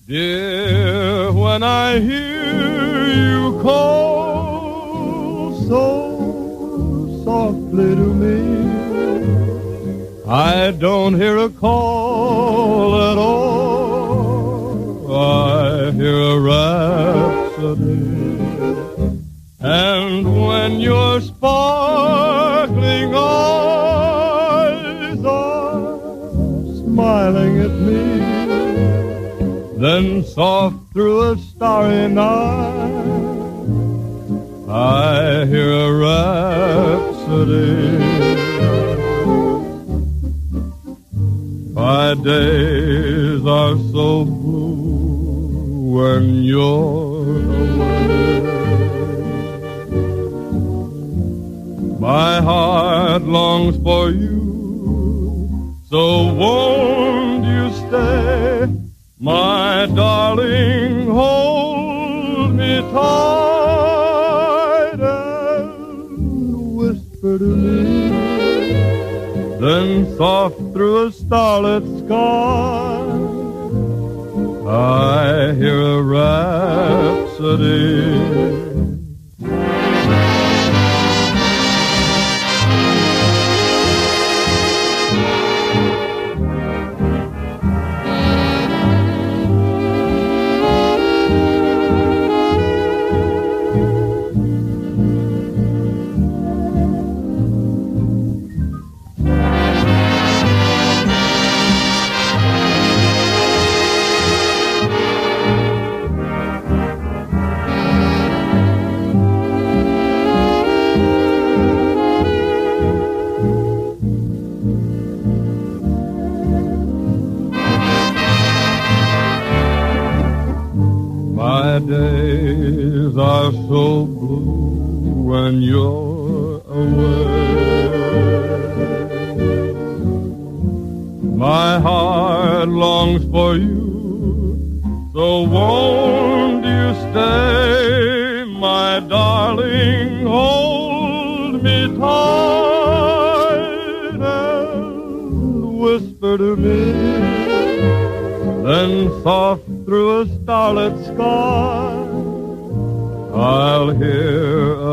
Dear, when I hear you call so softly to me, I don't hear a call at all. I hear a rhapsody. And when your sparkling eyes are smiling at me, then soft through a starry night, I hear a rhapsody. My days are so blue when you're away. My heart longs for you, so won't you stay? My darling, hold me tight and whisper to me. Then soft through a starlit sky, I hear a rhapsody. My days are so blue when you're away. My heart longs for you, so won't you stay? My darling, hold me tight and whisper to me. Then soft through a starlit sky, I'll hear a